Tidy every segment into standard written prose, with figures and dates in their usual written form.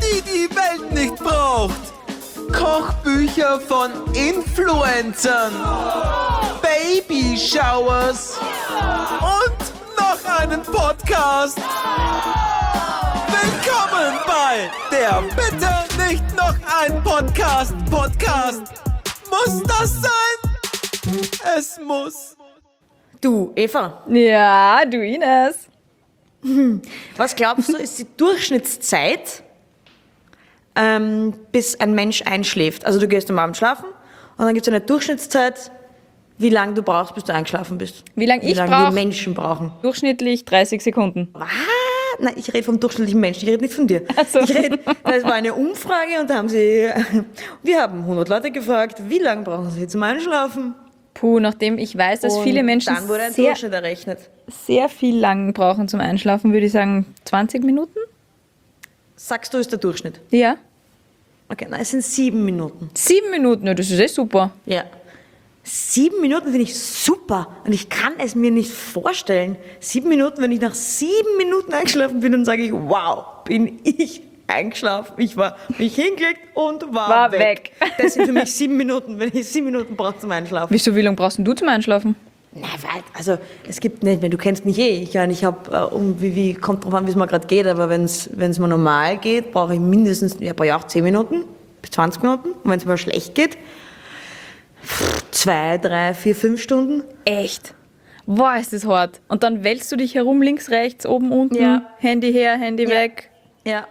die Welt nicht braucht. Kochbücher von Influencern. Baby-Showers. Und noch einen Podcast. Willkommen bei der Bitte nicht noch ein Podcast. Muss das sein? Es muss. Du, Eva, Ja, du Ines. was glaubst du, ist die Durchschnittszeit, bis ein Mensch einschläft? Also du gehst am Abend schlafen und dann gibt es eine Durchschnittszeit, wie lange du brauchst, bis du eingeschlafen bist. Wie lange ich wir brauche? Menschen brauchen. Durchschnittlich 30 Sekunden. Was? Nein, ich rede vom durchschnittlichen Menschen, ich rede nicht von dir. Ach so. Das war eine Umfrage und da haben wir haben 100 Leute gefragt, wie lange brauchen sie zum Einschlafen? Puh, nachdem ich weiß, dass Und viele Menschen dann wurde ein sehr, Durchschnitt errechnet. sehr viel lang brauchen zum Einschlafen, würde ich sagen 20 Minuten? Sagst du, ist der Durchschnitt? Ja. Okay, nein, es sind 7 Minuten. 7 Minuten, ja, das ist echt super. Ja. 7 Minuten finde ich super und ich kann es mir nicht vorstellen. 7 Minuten, wenn ich nach 7 Minuten eingeschlafen bin, dann sage ich, wow, bin ich eingeschlafen. Ich war mich hingelegt und war weg. Das sind für mich 7 Minuten, wenn ich 7 Minuten brauche zum Einschlafen. Wieso, wie lange brauchst denn du zum Einschlafen? Na, weil, also es gibt nicht, du kennst mich eh. Ich habe, kommt drauf an, wie es mir gerade geht, aber wenn es mir normal geht, brauche ich mindestens, brauche ich auch 10 Minuten bis 20 Minuten. Und wenn es mir schlecht geht, 2, 3, 4, 5 Stunden. Echt? Boah, ist das hart. Und dann wälzt du dich herum, links, rechts, oben, unten, Ja. Handy her, Handy weg. Ja.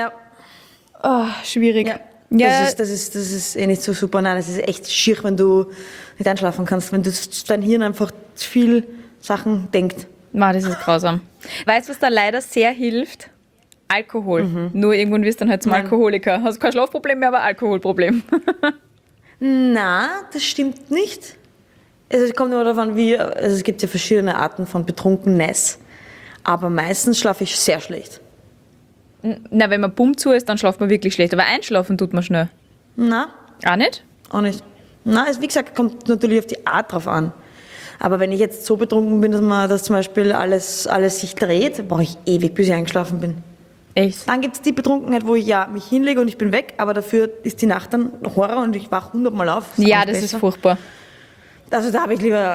Oh, schwierig. Ja. Ja, Das ist eh nicht so super. Nein, das ist echt schier, wenn du nicht einschlafen kannst, wenn dein Hirn einfach zu viel Sachen denkt. das ist grausam. Weißt du, was da leider sehr hilft? Alkohol. Nur irgendwann wirst du dann halt zum Nein. Alkoholiker. Hast kein Schlafproblem mehr, aber Alkoholproblem. Na, das stimmt nicht. Es kommt immer darauf an, es gibt ja verschiedene Arten von Betrunkenness, aber meistens schlafe ich sehr schlecht. Na, wenn man Bumm zu ist, dann schlaft man wirklich schlecht. Aber einschlafen tut man schnell. Na, Auch nicht? auch nicht. Na, wie gesagt, kommt natürlich auf die Art drauf an. Aber wenn ich jetzt so betrunken bin, dass zum Beispiel alles sich dreht, brauche ich ewig, bis ich eingeschlafen bin. Echt? Dann gibt es die Betrunkenheit, wo ich mich hinlege und ich bin weg, aber dafür ist die Nacht dann Horror und ich wache 100-mal auf. Ja, alles das ist besser. furchtbar. Also da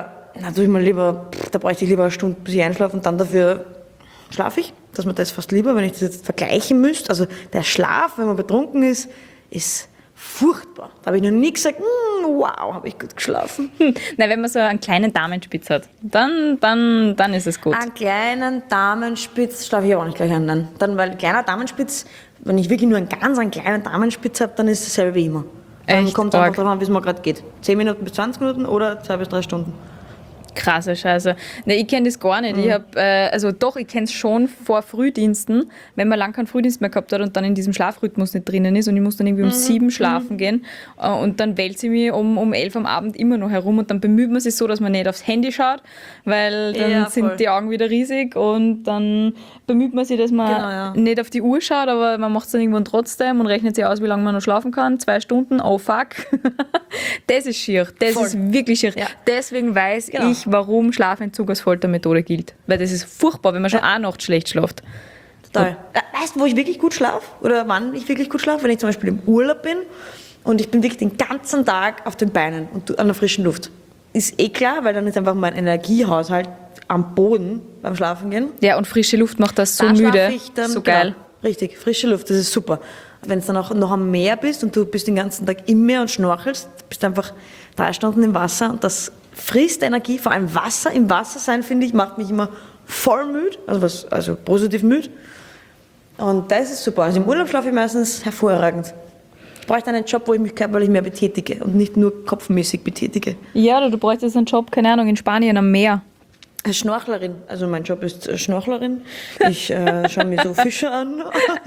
bräuchte ich lieber eine Stunde, bis ich einschlafe und dann dafür schlafe ich. Dass man das fast lieber, wenn ich das jetzt vergleichen müsste. Also der Schlaf, wenn man betrunken ist furchtbar. Da habe ich noch nie gesagt, wow, habe ich gut geschlafen. Na, wenn man so einen kleinen Damenspitz hat, dann ist es gut. Einen kleinen Damenspitz schlafe ich auch nicht gleich an. Dann, weil ein kleiner Damenspitz, wenn ich wirklich nur einen kleinen Damenspitz habe, dann ist es dasselbe wie immer. Dann Echt kommt es einfach arg. darauf an, wie es mir gerade geht. 10 Minuten bis 20 Minuten oder 2 bis 3 Stunden. Krasse Scheiße. Ne, ich kenne das gar nicht. Ich kenne es schon vor Frühdiensten, wenn man lang keinen Frühdienst mehr gehabt hat und dann in diesem Schlafrhythmus nicht drinnen ist und ich muss dann irgendwie um 7 schlafen gehen und dann wälze ich mich um 11 am Abend immer noch herum und dann bemüht man sich so, dass man nicht aufs Handy schaut, weil dann Ja, voll. sind die Augen wieder riesig und dann bemüht man sich, dass man Genau, ja. nicht auf die Uhr schaut, aber man macht es dann irgendwann trotzdem und rechnet sich aus, wie lange man noch schlafen kann. 2 Stunden, oh fuck. Das ist schier. Das Voll. ist wirklich schier. Ja. Deswegen weiß Genau. ich, warum Schlafentzug als Foltermethode gilt. Weil das ist furchtbar, wenn man schon eine Nacht schlecht schläft. Total. Weißt du, wo ich wirklich gut schlafe? Oder wann ich wirklich gut schlafe? Wenn ich zum Beispiel im Urlaub bin und ich bin wirklich den ganzen Tag auf den Beinen und an der frischen Luft. Ist eh klar, weil dann ist einfach mein Energiehaushalt am Boden beim Schlafen gehen. Ja, und frische Luft macht das so Da schlafe müde. ich dann, So geil. Genau, richtig, frische Luft, das ist super. Wenn es dann auch noch am Meer bist und du bist den ganzen Tag im Meer und schnorchelst, bist einfach 3 Stunden im Wasser und das frisst Energie. Vor allem Wasser, im Wasser sein, finde ich, macht mich immer voll müde, also positiv müde. Und das ist super. Also im Urlaub schlafe ich meistens hervorragend. Ich bräuchte einen Job, wo ich mich körperlich mehr betätige und nicht nur kopfmäßig betätige. Ja, oder du bräuchtest einen Job, keine Ahnung, in Spanien am Meer. Als Schnorchlerin, also mein Job ist Schnorchlerin. Ich schaue mir so Fische an.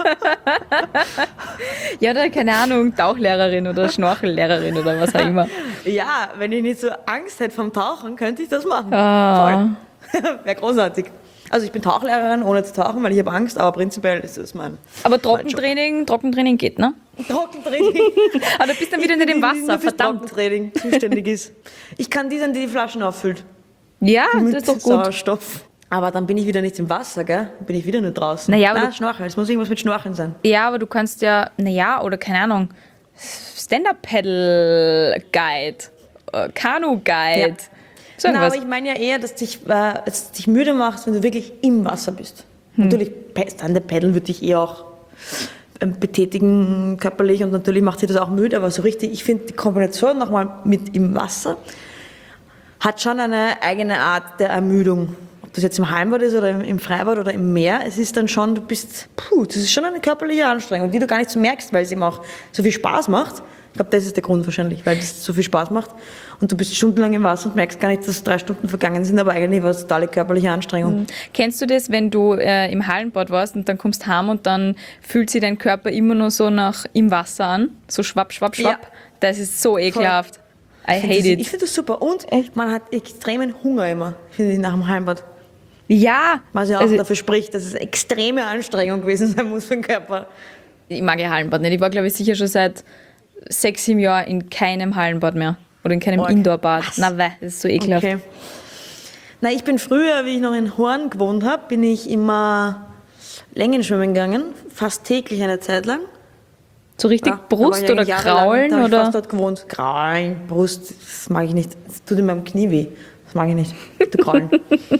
Ja, oder keine Ahnung, Tauchlehrerin oder Schnorchellehrerin oder was auch immer. Ja, wenn ich nicht so Angst hätte vom Tauchen, könnte ich das machen. Ah. Voll. Wäre großartig. Also ich bin Tauchlehrerin, ohne zu tauchen, weil ich habe Angst, aber prinzipiell ist das mein Aber Job. Trockentraining geht, ne? Trockentraining. Aber du bist dann wieder nicht im Nur Wasser, fürs verdammt. Trockentraining zuständig ist. Ich kann die dann, die Flaschen auffüllt. Ja, das Mit ist doch gut. Sauerstoff. Aber dann bin ich wieder nicht im Wasser, gell? Dann bin ich wieder nur draußen. Naja, aber Nein, Schnorcheln. Es muss irgendwas mit Schnorcheln sein. Ja, aber du kannst ja, oder keine Ahnung, Stand-Up-Paddle-Guide, Kanu-Guide. Ja. So Na, aber irgendwas. ich meine ja eher, dass dich müde machst, wenn du wirklich im Wasser bist. Natürlich, Stand-Up-Paddeln würde dich eher auch betätigen körperlich und natürlich macht sich das auch müde, aber so richtig, ich finde die Kombination nochmal mit im Wasser hat schon eine eigene Art der Ermüdung. Ob das jetzt im Hallenbad ist oder im Freibad oder im Meer, es ist dann schon, das ist schon eine körperliche Anstrengung, die du gar nicht so merkst, weil es eben auch so viel Spaß macht. Ich glaube, das ist der Grund wahrscheinlich, weil es so viel Spaß macht und du bist stundenlang im Wasser und merkst gar nicht, dass 3 Stunden vergangen sind, aber eigentlich war es totale körperliche Anstrengung. Kennst du das, wenn du im Hallenbad warst und dann kommst heim und dann fühlt sich dein Körper immer nur so nach im Wasser an? So schwapp, schwapp, schwapp. Ja. Das ist so ekelhaft. I hate Ich it. finde das super und echt, man hat extremen Hunger immer, finde ich, nach dem Hallenbad. Ja, Was ja auch also dafür spricht, dass es extreme Anstrengung gewesen sein muss für den Körper. ich mag ja Hallenbad nicht. Ich war, glaube ich, sicher schon seit 6, 7 Jahren in keinem Hallenbad mehr. Oder in keinem Org. Indoorbad. Na, das ist so ekelhaft. Okay. Na, ich bin früher, wie ich noch in Horn gewohnt habe, bin ich immer Längenschwimmen gegangen, fast täglich eine Zeit lang. So richtig Ja, da war Brust ich oder eigentlich jahrelang, Kraulen? Da habe ich Oder? fast dort gewohnt. Kraulen, Brust, das mag ich nicht. Das tut in meinem Knie weh. Das mag ich nicht. Du Kraulen.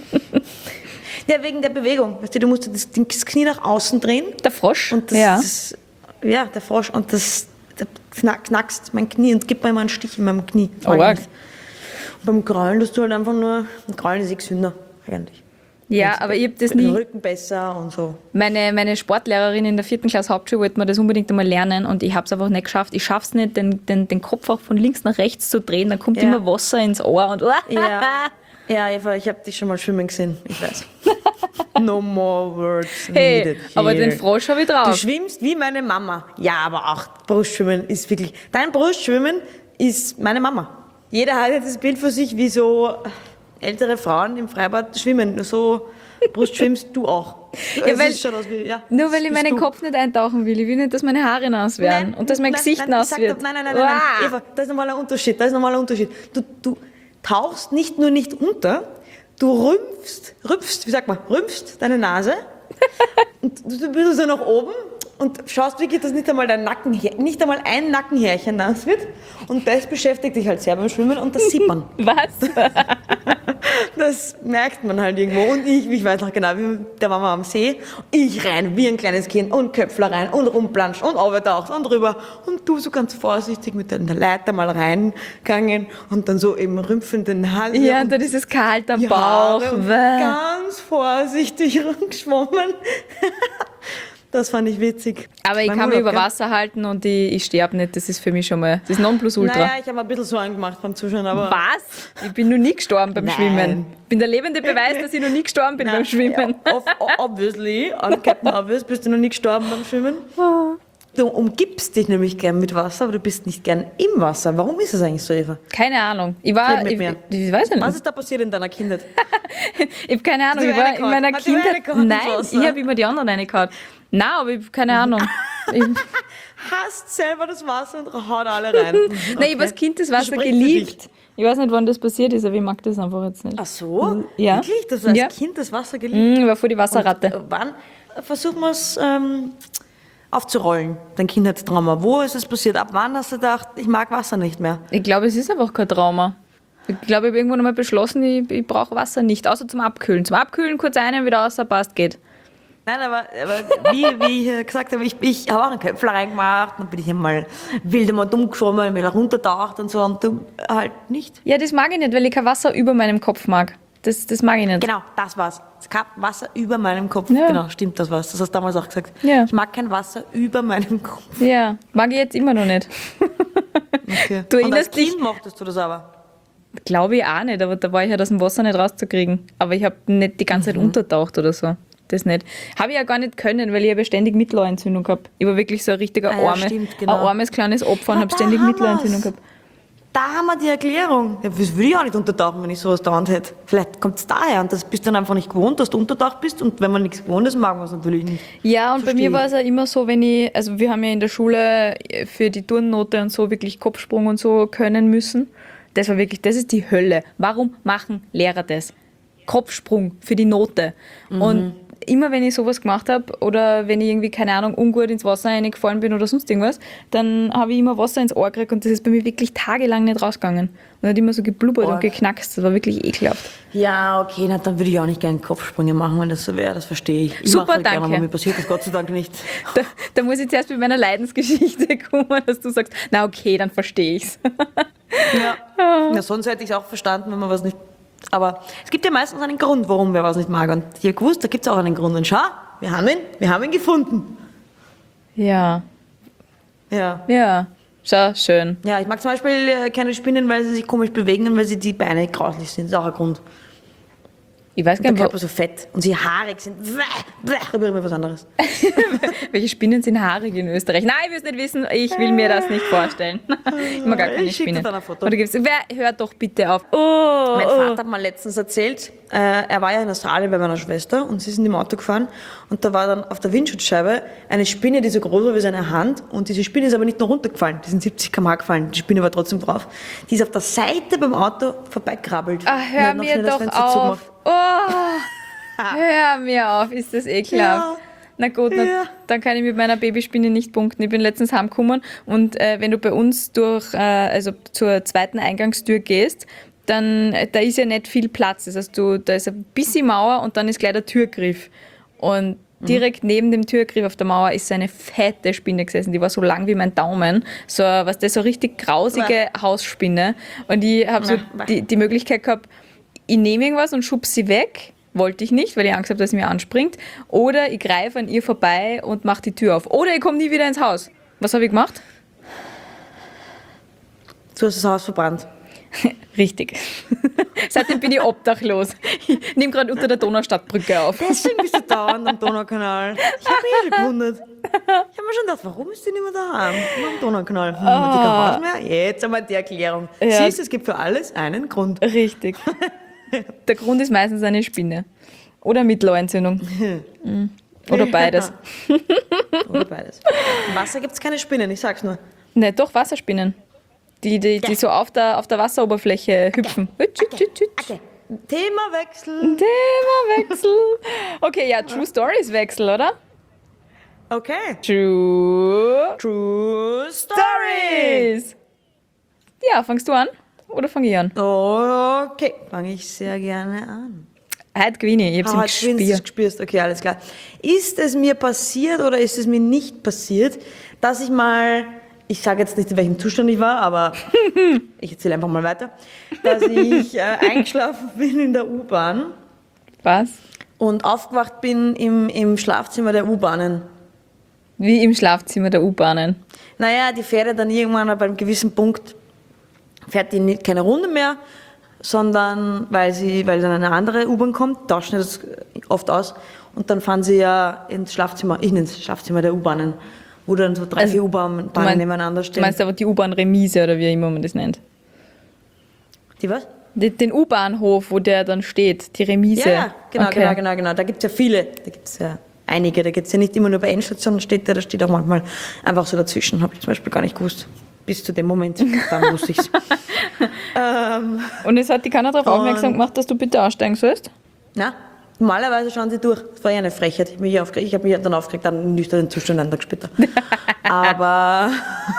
Ja, wegen der Bewegung. Weißt du musst das Knie nach außen drehen. Der Frosch? Und ja. Der Frosch. Und das knackst mein Knie und gibt mir immer einen Stich in meinem Knie. Das mag Oh, ich nicht. Und beim Kraulen tust du halt einfach nur, Kraulen ist gesünder, eigentlich. Ja, aber ich habe das Für den nie. Rücken besser und so. Meine Sportlehrerin in der 4. Klasse Hauptschule wollte mir das unbedingt einmal lernen und ich habe es einfach nicht geschafft. Ich schaffe es nicht, den Kopf auch von links nach rechts zu drehen. Dann kommt Ja. immer Wasser ins Ohr und Ja. Ja, Eva, ich habe dich schon mal schwimmen gesehen, ich weiß. No more words Hey, needed aber here. den Frosch habe ich Du drauf. schwimmst wie meine Mama. Ja, aber auch Brustschwimmen ist wirklich... Dein Brustschwimmen ist meine Mama. Jeder hat jetzt das Bild für sich, wie so ältere Frauen im Freibad schwimmen. Nur so Brust schwimmst du auch. Ja, weil- sieht schon aus wie, ja, Nur weil ich bist meinen du. Kopf nicht eintauchen will. Ich will nicht, dass meine Haare nass werden und dass mein Gesicht nass wird. Nein. Uah. Eva, da ist nochmal ein Unterschied. Du tauchst nicht nur nicht unter, du rümpfst deine Nase und du bist so nach oben und schaust wirklich, dass nicht einmal nicht einmal ein Nackenhärchen nass wird und das beschäftigt dich halt sehr beim Schwimmen und das sieht man. Was? Das merkt man halt irgendwo. Und ich weiß noch genau, wie der Mama am See, ich rein wie ein kleines Kind und Köpfler rein und rumplanscht und runtertaucht und rüber. Und du so ganz vorsichtig mit der Leiter mal reingegangen und dann so eben rümpfend den Hals. Ja, und und dann ist es kalt am die Bauch. Haare und Bäh. ganz vorsichtig rumgeschwommen. Das fand ich witzig. Aber ich Beim kann mich Urlaub, über gell? Wasser halten und ich sterbe nicht. Das ist für mich schon mal das Nonplusultra. Naja, ich habe ein bisschen Sorgen gemacht beim Zuschauen, aber... Was? Ich bin noch nie gestorben beim Nein. Schwimmen. Ich bin der lebende Beweis, dass ich noch nie gestorben bin beim Schwimmen. Ja, obviously, on Captain Obvious, bist du noch nie gestorben beim Schwimmen? Du umgibst dich nämlich gern mit Wasser, aber du bist nicht gern im Wasser. Warum ist das eigentlich so, Eva? Keine Ahnung. Ich war. Red mit mir. Ich weiß nicht. Was ist da passiert in deiner Kindheit? Ich habe keine Ahnung. Hast du Ich war in reingehauen? meiner Hat die Kindheit. reingehauen ins Nein, Wasser? ich habe immer die anderen reingehauen. Nein, aber ich habe keine Ahnung. Ich, Hasst selber das Wasser und haut alle rein. Nein, ich habe als Kind das Wasser Spricht für geliebt. Ich weiß nicht, wann das passiert ist, aber ich mag das einfach jetzt nicht. Ach so? Ja. Wirklich? Das war als Ja. Kind das Wasser geliebt? Ich war voll die Wasserratte. Wann versuchen wir es aufzurollen, dein Kindheitstrauma? Wo ist es passiert? Ab wann hast du gedacht, ich mag Wasser nicht mehr? Ich glaube, es ist einfach kein Trauma. Ich glaube, ich habe irgendwann einmal beschlossen, ich brauche Wasser nicht, außer zum Abkühlen. Zum Abkühlen kurz ein, wieder außer passt, geht. Nein, aber wie ich gesagt habe, ich habe auch einen Köpfler reingemacht, dann bin ich einmal wild einmal dumm geschwommen, wieder runtertaucht und so und du halt nicht. Ja, das mag ich nicht, weil ich kein Wasser über meinem Kopf mag. Das mag ich nicht. Genau, das war's. Es gab Wasser über meinem Kopf. Ja. Genau, stimmt, das war's. Das hast du damals auch gesagt. Ja. Ich mag kein Wasser über meinem Kopf. Ja, mag ich jetzt immer noch nicht. Okay. Du Und als erinnerst dich- Kind mochtest du das aber. Glaube ich auch nicht, aber da war ich halt aus dem Wasser nicht rauszukriegen. Aber ich habe nicht die ganze Zeit untertaucht oder so. Das nicht. Habe ich ja gar nicht können, weil ich habe ja ständig Mittelohrentzündung gehabt. Ich war wirklich so ein richtiger Ah ja, Arme, stimmt, genau. ein armes kleines Opfer und Ah, habe da ständig haben Mittelohrentzündung wir's. gehabt. Da haben wir die Erklärung. Ja, das würde ich auch nicht untertauchen, wenn ich sowas dauernd hätte. Vielleicht kommt es daher und das bist du dann einfach nicht gewohnt, dass du untertaucht bist und wenn man nichts gewohnt ist, mag man es natürlich nicht. Ja, und bei Verstehe mir war es ja immer so, also wir haben ja in der Schule für die Turnnote und so wirklich Kopfsprung und so können müssen. Das war wirklich, das ist die Hölle. Warum machen Lehrer das? Kopfsprung für die Note. Und immer wenn ich sowas gemacht habe oder wenn ich irgendwie, keine Ahnung, ungut ins Wasser reingefallen bin oder sonst irgendwas, dann habe ich immer Wasser ins Ohr gekriegt und das ist bei mir wirklich tagelang nicht rausgegangen. Und hat immer so geblubbert und geknackst. Das war wirklich ekelhaft. Ja, okay, na, dann würde ich auch nicht gerne Kopfsprünge machen, wenn das so wäre, das verstehe ich. Ich Super, mache halt danke. Gerne, aber mir passiert das Gott sei Dank nicht. Da muss ich zuerst mit meiner Leidensgeschichte kommen, dass du sagst, na okay, dann verstehe ich's. Ja, sonst hätte ich es auch verstanden, wenn man was nicht... Aber es gibt ja meistens einen Grund, warum wir was nicht mag. Und ich habe gewusst, da gibt es auch einen Grund. Und schau, wir haben ihn gefunden. Ja, Ja. schau, schön. Ja, ich mag zum Beispiel keine Spinnen, weil sie sich komisch bewegen und weil sie die Beine grauslich sind. Das ist auch ein Grund. Ich weiß Und gar der nicht, Körper so fett und sie haarig sind. Da berührt mir was anderes. welche Spinnen sind haarig in Österreich. Nein, ich will es nicht wissen, ich will mir das nicht vorstellen. Ich mag gar keine Ich schicke dir Spinnen. dann ein Foto. Oder hört doch bitte auf. Mein Vater hat mal letztens erzählt, er war ja in Australien bei meiner Schwester und sie sind im Auto gefahren und da war dann auf der Windschutzscheibe eine Spinne, die so groß war wie seine Hand und diese Spinne ist aber nicht nur runtergefallen, die sind 70 km/h gefallen, die Spinne war trotzdem drauf. Die ist auf der Seite beim Auto vorbeikrabbelt. Ah, hör mir doch auf. Hör mir auf, ist das ekelhaft. Ja. Na gut, dann kann ich mit meiner Babyspinne nicht punkten. Ich bin letztens heimgekommen und wenn du bei uns also zur zweiten Eingangstür gehst, dann da ist ja nicht viel Platz. Das heißt, da ist ein bisschen Mauer und dann ist gleich der Türgriff. Und direkt neben dem Türgriff auf der Mauer ist so eine fette Spinne gesessen. Die war so lang wie mein Daumen. So richtig grausige Hausspinne. Und ich habe so die Möglichkeit gehabt, ich nehme irgendwas und schub sie weg. Wollte ich nicht, weil ich Angst habe, dass sie mir anspringt. Oder ich greife an ihr vorbei und mache die Tür auf. Oder ich komme nie wieder ins Haus. Was habe ich gemacht? Du hast das Haus verbrannt. Richtig. Seitdem bin ich obdachlos. Ich nehme gerade unter der Donaustadtbrücke auf. Deswegen bist du dauernd am Donaukanal. Ich habe mich schon gewundert. Ich habe mir schon gedacht, warum ist die nicht mehr daheim? Nur am Donaukanal. Hat die kein Haus mehr? Jetzt einmal die Erklärung. Ja. Siehst du, es gibt für alles einen Grund. Richtig. Der Grund ist meistens eine Spinne. Oder Mittelohrentzündung. Oder beides. Oder beides. Im Wasser gibt es keine Spinnen, ich sag's nur. Ne, doch Wasserspinnen. Die so auf der Wasseroberfläche hüpfen. Okay. Themawechsel. Themawechsel. Okay, ja, True Stories Wechsel, oder? Okay. True Story. Ja, fangst du an? Oder fange ich an? Okay, fange ich sehr gerne an. Heute gewinne ich. Ich habe es im Gespiel. Gespürst. Okay, alles klar. Ist es mir passiert oder ist es mir nicht passiert, dass ich mal, ich sage jetzt nicht, in welchem Zustand ich war, aber ich erzähle einfach mal weiter, dass ich eingeschlafen bin in der U-Bahn Was? und aufgewacht bin im Schlafzimmer der U-Bahnen. Wie im Schlafzimmer der U-Bahnen. Naja, die fährt ja dann irgendwann bei einem gewissen Punkt, fährt die nicht keine Runde mehr, sondern weil dann eine andere U-Bahn kommt, tauschen das oft aus und dann fahren sie ja ins Schlafzimmer der U-Bahnen, wo dann so 3-4 U-Bahnen nebeneinander stehen. Du meinst aber die U-Bahn-Remise oder wie immer man das nennt? Die was? Den U-Bahnhof, wo der dann steht, die Remise. Ja, genau, Okay. genau. Da gibt es ja viele, da gibt es ja einige, da gibt es ja nicht immer nur bei Endstationen steht der, da steht auch manchmal einfach so dazwischen, habe ich zum Beispiel gar nicht gewusst. Bis zu dem Moment, dann wusste ich es. Und es hat die keiner darauf aufmerksam gemacht, dass du bitte aussteigen sollst? Na, normalerweise schauen sie durch. Das war ja eine Frechheit. Ich habe mich dann aufgeregt, dann im nüchternen Zustand einen Tag später. Aber,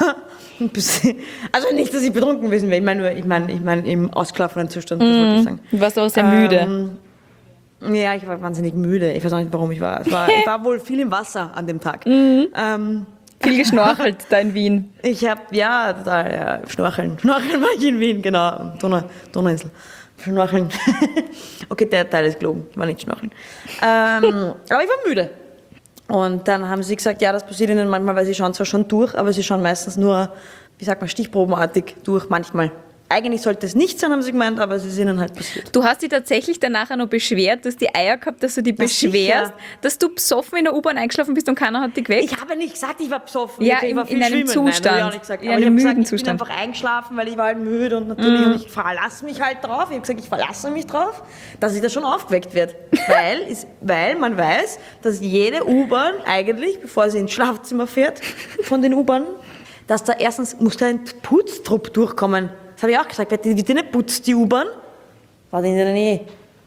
also nicht, dass ich betrunken gewesen wäre. Ich meine im ausgeschlafenen Zustand, das wollte ich sagen. Du warst aber sehr müde. Ja, ich war wahnsinnig müde. Ich weiß auch nicht, warum ich war. Ich war wohl viel im Wasser an dem Tag. Viel geschnorchelt da in Wien. Ich habe, ja, total, ja, Schnorcheln. Schnorcheln war ich in Wien, genau. Donauinsel. Schnorcheln. Okay, der Teil ist gelogen, war nicht Schnorcheln. Aber ich war müde. Und dann haben sie gesagt, ja, das passiert ihnen manchmal, weil sie schauen zwar schon durch, aber sie schauen meistens nur, wie sagt man, stichprobenartig durch, manchmal. Eigentlich sollte es nicht sein, haben sie gemeint, aber es ist ihnen halt passiert. Du hast dich tatsächlich danach auch noch beschwert, dass die Eier gehabt, dass du dich beschwerst, sicher. dass du besoffen in der U-Bahn eingeschlafen bist und keiner hat dich geweckt. Ich habe nicht gesagt, ich war besoffen. Ja, ich war viel in einem schwimmen. Zustand. Nein, hab ich auch nicht gesagt. In Aber einem ich habe müden gesagt, ich Zustand. bin einfach eingeschlafen, weil ich war halt müde und natürlich und ich verlasse mich halt drauf. Ich habe gesagt, ich verlasse mich drauf, dass ich da schon aufgeweckt werde. Weil man weiß, dass jede U-Bahn eigentlich, bevor sie ins Schlafzimmer fährt von den U-Bahnen, dass da erstens muss da ein Putztrupp durchkommen. Das habe ich auch gesagt, wie die nicht putzt, die U-Bahn, war die in der Nähe.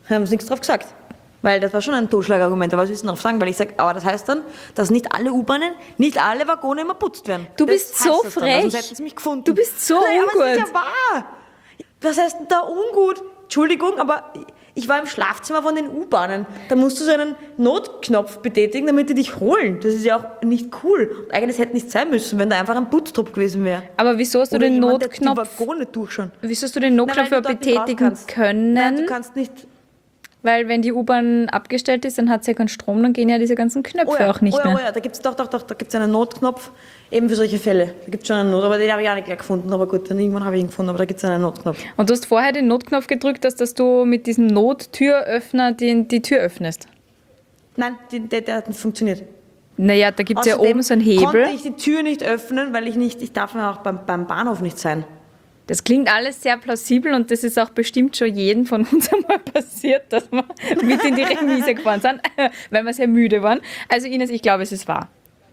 Haben sie nichts drauf gesagt. Weil das war schon ein Totschlagargument, aber was willst du noch sagen? Weil ich sage, aber das heißt dann, dass nicht alle U-Bahnen, nicht alle Waggone immer putzt werden. Du Das bist heißt so das dann, frech. sonst hätten sie mich gefunden. Du bist so Nein, aber es ist ungut. ja wahr. Was heißt denn da ungut? Entschuldigung, aber ich war im Schlafzimmer von den U-Bahnen. Da musst du so einen Notknopf betätigen, damit die dich holen. Das ist ja auch nicht cool. Und eigentlich hätte nicht sein müssen, wenn da einfach ein Putztrupp gewesen wäre. Aber wieso hast du Oder den jemand, der Notknopf, die Waggone durchschauen. wieso hast du den Notknopf Nein, weil du dort nicht raus betätigen kannst. können? Nein, du kannst nicht. Weil wenn die U-Bahn abgestellt ist, dann hat sie ja keinen Strom, dann gehen ja diese ganzen Knöpfe auch nicht mehr. Oh ja, da gibt es doch, da gibt es einen Notknopf, eben für solche Fälle. Da gibt es schon einen aber den habe ich auch nicht gleich gefunden, aber gut, dann irgendwann habe ich ihn gefunden, aber da gibt es einen Notknopf. Und du hast vorher den Notknopf gedrückt, dass du mit diesem Nottüröffner die Tür öffnest. Nein, der hat nicht funktioniert. Naja, da gibt es ja Außerdem oben so einen konnte Hebel. ich die Tür nicht öffnen, weil ich darf ja auch beim Bahnhof nicht sein. Das klingt alles sehr plausibel und das ist auch bestimmt schon jedem von uns einmal passiert, dass wir mit in die Remise gefahren sind, weil wir sehr müde waren. Also Ines, ich glaube, es ist wahr.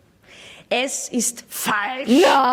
Es ist falsch.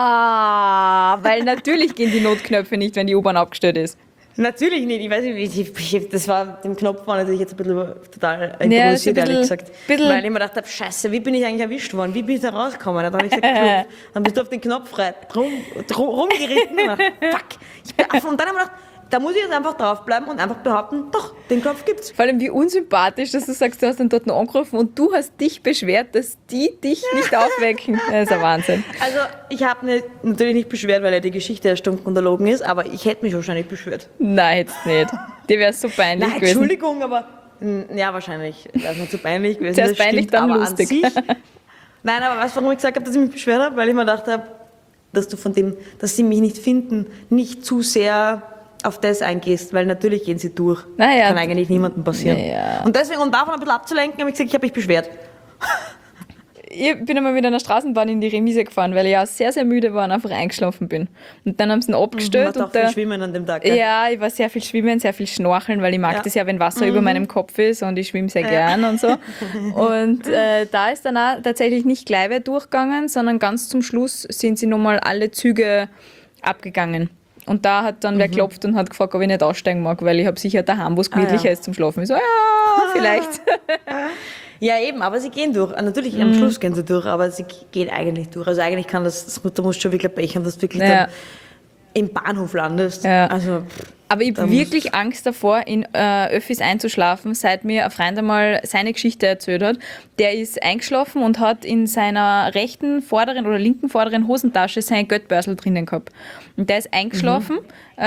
Ja, weil natürlich gehen die Notknöpfe nicht, wenn die U-Bahn abgestellt ist. Natürlich nicht, ich weiß nicht, das war, dem Knopf war natürlich jetzt ein bisschen total Ja, das ist improvisiert, ein ehrlich bisschen- gesagt. bisschen- Weil ich mir gedacht habe, scheiße, wie bin ich eigentlich erwischt worden? Wie bin ich da rausgekommen? Dann habe ich gesagt, Knopf. Dann bist du auf den Knopf rumgeritten. Und fuck. Und dann habe ich gedacht, da muss ich jetzt einfach draufbleiben und einfach behaupten, doch, den Knopf gibt's. Vor allem wie unsympathisch, dass du sagst, du hast dann dort noch angerufen und du hast dich beschwert, dass die dich nicht aufwecken. Das ist ein Wahnsinn. Also ich habe mich natürlich nicht beschwert, weil ja die Geschichte erstunken und erlogen ist, aber ich hätte mich wahrscheinlich beschwert. Nein, jetzt nicht. Dir wäre es so peinlich Nein, gewesen. Entschuldigung, aber ja, wahrscheinlich. Das ist mir zu peinlich gewesen. Zuerst das peinlich, stimmt, dann aber lustig. An sich, nein, aber weißt du, warum ich gesagt habe, dass ich mich beschwert habe? Weil ich mir gedacht habe, dass du von dem, dass sie mich nicht finden, nicht zu sehr auf das eingehst, weil natürlich gehen sie durch. Naja. Kann eigentlich niemandem passieren. Naja. Und deswegen, um davon ein bisschen abzulenken, habe ich gesagt, ich habe mich beschwert. Ich bin einmal mit einer Straßenbahn in die Remise gefahren, weil ich ja sehr, sehr müde war und einfach eingeschlafen bin. Und dann haben sie ihn Du abgestellt. warst auch und viel der, schwimmen an dem Tag. Gell? ja, ich war sehr viel schwimmen, sehr viel schnorcheln, weil ich mag Ja. das ja, wenn Wasser über meinem Kopf ist und ich schwimme sehr gern und so. Und da ist dann auch tatsächlich nicht gleich wer durchgegangen, sondern ganz zum Schluss sind sie nochmal alle Züge abgegangen. Und da hat dann wer geklopft und hat gefragt, ob ich nicht aussteigen mag, weil ich habe sicher daheim, wo es gemütlicher ja. ist zum Schlafen. Ich so, ja, vielleicht. Ja, eben, aber sie gehen durch. Natürlich, am Schluss gehen sie durch, aber sie gehen eigentlich durch. Also eigentlich kann da musst du schon wirklich Pech haben, dass du wirklich Ja. dann im Bahnhof landest. Ja. Also, Aber ich Da habe muss- wirklich Angst davor, in Öffis einzuschlafen, seit mir ein Freund einmal seine Geschichte erzählt hat. Der ist eingeschlafen und hat in seiner rechten vorderen oder linken vorderen Hosentasche sein Geldbörsel drinnen gehabt. Und der ist eingeschlafen,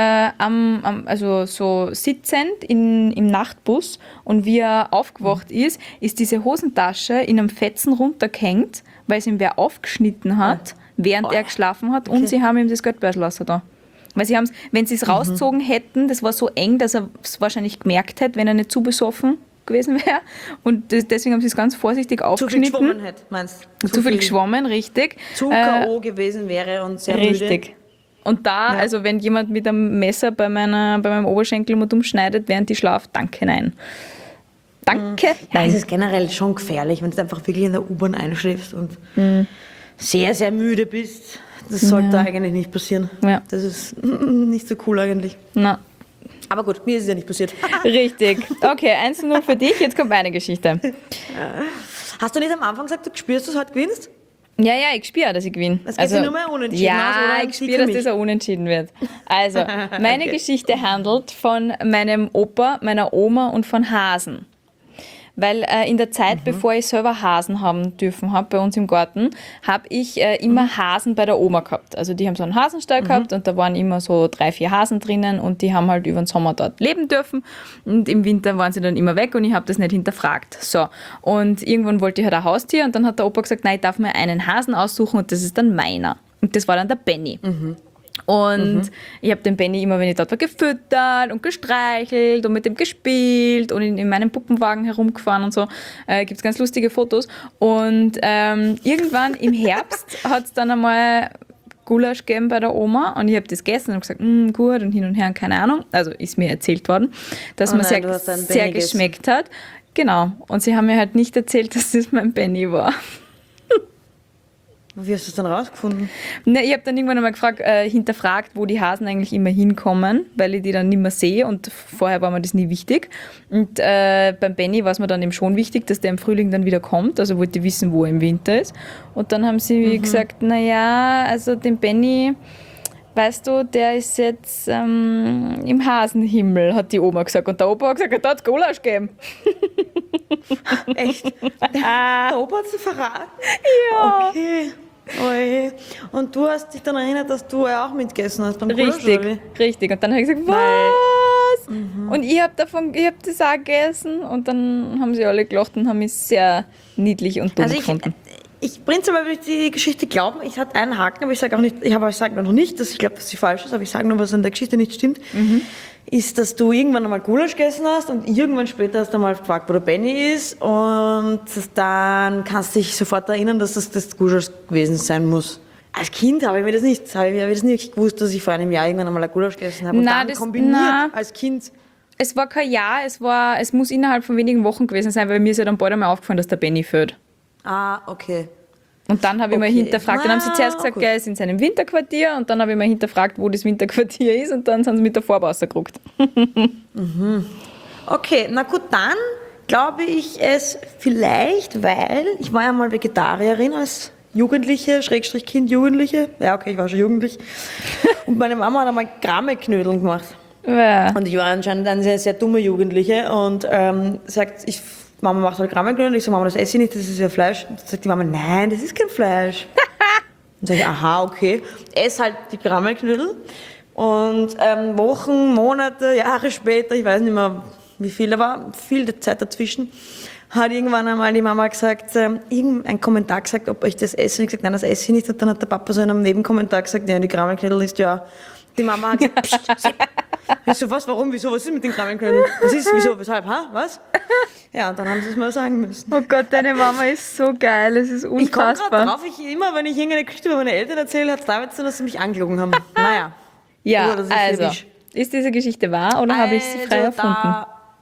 also so sitzend im Nachtbus. Und wie er aufgewacht ist diese Hosentasche in einem Fetzen runtergehängt, weil es ihm wer aufgeschnitten hat, während er geschlafen hat. Und sie haben ihm das Geldbörsel rausgetan. Weil sie haben's, wenn sie es rausgezogen hätten, das war so eng, dass er es wahrscheinlich gemerkt hätte, wenn er nicht zu besoffen gewesen wäre. Und deswegen haben sie es ganz vorsichtig zu viel aufgeschnitten. geschwommen hätte, meinst du? Zu viel geschwommen, richtig. Zu K.O. gewesen wäre und sehr müde. Richtig. Und da, also wenn jemand mit einem Messer bei meinem Oberschenkel mal umschneidet, während ich schlafe, danke, nein. Danke, Ja, es nein. ist generell schon gefährlich, wenn du einfach wirklich in der U-Bahn einschläfst und sehr, sehr müde bist. Das sollte eigentlich nicht passieren. Ja. Das ist nicht so cool eigentlich. Na, Aber gut, mir ist es ja nicht passiert. richtig. Okay, 1:0 für dich, jetzt kommt meine Geschichte. Hast du nicht am Anfang gesagt, du spürst, dass du heute gewinnst? Ja, ich spüre, dass ich gewinne. Es geht sich nur mehr unentschieden ja, aus, oder? ich Sieg spüre, für dass das mich. ein Unentschieden wird. Also, meine Okay. Geschichte handelt von meinem Opa, meiner Oma und von Hasen. Weil in der Zeit, bevor ich selber Hasen haben dürfen habe bei uns im Garten, habe ich immer Hasen bei der Oma gehabt. Also die haben so einen Hasenstall gehabt und da waren immer so 3, 4 Hasen drinnen und die haben halt über den Sommer dort leben dürfen und im Winter waren sie dann immer weg und ich habe das nicht hinterfragt. So, und irgendwann wollte ich halt ein Haustier und dann hat der Opa gesagt, nein, ich darf mir einen Hasen aussuchen und das ist dann meiner. Und das war dann der Benny. Und ich habe den Benny immer, wenn ich dort war, gefüttert und gestreichelt und mit dem gespielt und in meinem Puppenwagen herumgefahren und so. Gibt es ganz lustige Fotos. Und irgendwann im Herbst hat es dann einmal Gulasch gegeben bei der Oma und ich habe das gegessen und habe gesagt, gut und hin und her und keine Ahnung. Also ist mir erzählt worden, dass Oh mir nein, du hast einen sehr Benny gegessen. geschmeckt hat. Genau. Und sie haben mir halt nicht erzählt, dass das mein Benny war. Wie hast du das dann rausgefunden? Ne, ich habe dann irgendwann einmal hinterfragt, wo die Hasen eigentlich immer hinkommen, weil ich die dann nicht mehr sehe und vorher war mir das nie wichtig. Und beim Benny war es mir dann eben schon wichtig, dass der im Frühling dann wieder kommt, also wollte ich wissen, wo er im Winter ist. Und dann haben sie gesagt, naja, also den Benny, weißt du, der ist jetzt im Hasenhimmel, hat die Oma gesagt. Und der Opa hat gesagt, da hat es Gulasch gegeben. Echt? Der Opa hat sie verraten? Ja. Okay. Oje. Und du hast dich dann erinnert, dass du ja auch mitgegessen hast beim Gulasch, oder wie? Richtig. Und dann habe ich gesagt, was? Und ich habe das auch gegessen und dann haben sie alle gelacht und haben mich sehr niedlich und dumm gefunden. Ich prinzipiell würde die Geschichte glauben. Ich hatte einen Haken, aber ich sage noch nicht, dass ich glaube, dass sie falsch ist, aber ich sage nur, was an der Geschichte nicht stimmt. Ist, dass du irgendwann einmal Gulasch gegessen hast und irgendwann später hast du mal gefragt, wo der Benny ist und dann kannst du dich sofort erinnern, dass das Gulasch gewesen sein muss. Als Kind habe ich mir das nicht, nicht gewusst, dass ich vor einem Jahr irgendwann einmal ein Gulasch gegessen habe und dann kombiniert als Kind. Es war kein Jahr, es muss innerhalb von wenigen Wochen gewesen sein, weil mir ist ja dann bald einmal aufgefallen, dass der Benny fehlt. Ah, okay. Und dann habe ich mal hinterfragt, dann haben sie zuerst gesagt, er ist in seinem Winterquartier und dann habe ich mal hinterfragt, wo das Winterquartier ist und dann sind sie mit der Farbe rausgeguckt. Okay, na gut, dann glaube ich es vielleicht, weil ich war ja mal Vegetarierin als Jugendliche, Schrägstrich Kind, Jugendliche. Ja, okay, ich war schon jugendlich. Und meine Mama hat einmal Grammeknödeln gemacht. Ja. Und ich war anscheinend eine sehr, sehr dumme Jugendliche und sagt, Mama macht halt Grammeknödel. Ich sage, Mama, das esse ich nicht, das ist ja Fleisch. Und dann sagt die Mama, nein, das ist kein Fleisch. Dann sage ich, aha, okay. Esse halt die Grammeknödel. Und Wochen, Monate, Jahre später, ich weiß nicht mehr, wie viel, aber viel Zeit dazwischen, hat irgendwann einmal die Mama gesagt, irgendein Kommentar gesagt, ob ich das esse. Und ich gesagt, nein, das esse ich nicht. Und dann hat der Papa so in einem Nebenkommentar gesagt, ja, die Grammeknödel ist ja. Die Mama hat gesagt, pst, ich so, was, warum, wieso, was ist mit den Grammeknödeln? Was ist, wieso, weshalb, was? Ja, und dann haben sie es mal sagen müssen. Oh Gott, deine Mama ist so geil, es ist unfassbar. Ich komme gerade drauf, immer, wenn ich irgendeine Geschichte über meine Eltern erzähle, hat es damit zu tun, dass sie mich angelogen haben. Naja. Ja, also, ist diese Geschichte wahr oder habe ich sie frei erfunden?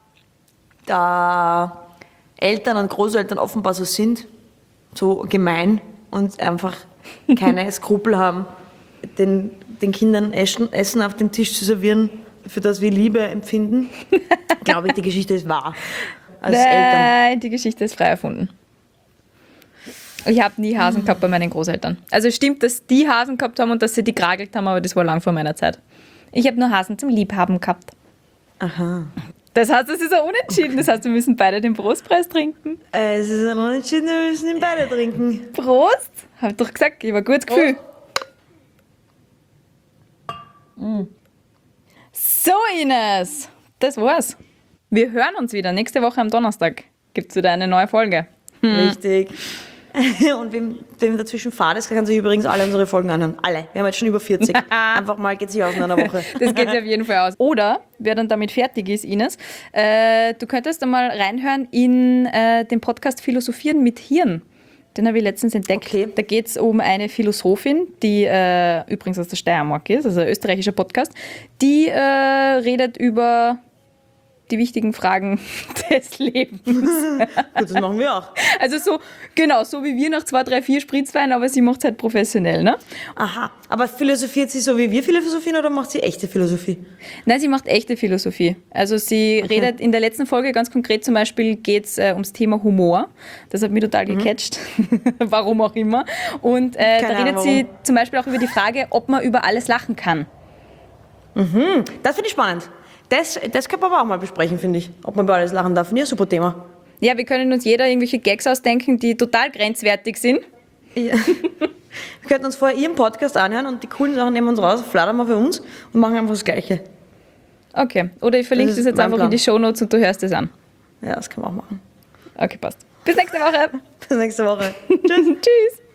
Da Eltern und Großeltern offenbar so sind, so gemein und einfach keine Skrupel haben, den Kindern Essen auf den Tisch zu servieren, für das wir Liebe empfinden, glaube ich, die Geschichte ist wahr. Als Nein, Eltern. die Geschichte ist frei erfunden. Ich habe nie Hasen gehabt bei meinen Großeltern. Also stimmt, dass die Hasen gehabt haben und dass sie die kragelt haben, aber das war lang vor meiner Zeit. Ich habe nur Hasen zum Liebhaben gehabt. Aha. Das heißt, es ist ein Unentschieden. Das heißt, wir müssen beide den Prostpreis trinken. Es ist ein Unentschieden, wir müssen ihn beide trinken. Prost! Hab doch gesagt, ich habe ein gutes Gefühl. So, Ines, das war's. Wir hören uns wieder. Nächste Woche am Donnerstag gibt es wieder eine neue Folge. Richtig. Und wem dazwischen fahrt ist, kann sich übrigens alle unsere Folgen anhören. Alle. Wir haben jetzt schon über 40. Einfach mal geht sich aus in einer Woche. Das geht sich auf jeden Fall aus. Oder, wer dann damit fertig ist, Ines, du könntest einmal reinhören in den Podcast Philosophieren mit Hirn. Den habe ich letztens entdeckt. Okay. Da geht es um eine Philosophin, die übrigens aus der Steiermark ist, also ein österreichischer Podcast, die redet über die wichtigen Fragen des Lebens. Gut, das machen wir auch. Also so wie wir nach 2, 3, 4 Spritzwein, aber sie macht es halt professionell, ne? Aha, aber philosophiert sie so wie wir philosophieren oder macht sie echte Philosophie? Nein, sie macht echte Philosophie. Also sie redet in der letzten Folge ganz konkret zum Beispiel geht es ums Thema Humor. Das hat mich total gecatcht, warum auch immer. Und da redet sie zum Beispiel auch über die Frage, ob man über alles lachen kann. Das finde ich spannend. Das können wir aber auch mal besprechen, finde ich. Ob man über alles lachen darf. Ja, super Thema. Ja, wir können uns jeder irgendwelche Gags ausdenken, die total grenzwertig sind. Ja. Wir könnten uns vorher ihren Podcast anhören und die coolen Sachen nehmen wir uns raus, flattern wir für uns und machen einfach das Gleiche. Okay, oder ich verlinke das jetzt einfach in die Shownotes und du hörst es an. Ja, das können wir auch machen. Okay, passt. Bis nächste Woche. Bis nächste Woche. Tschüss.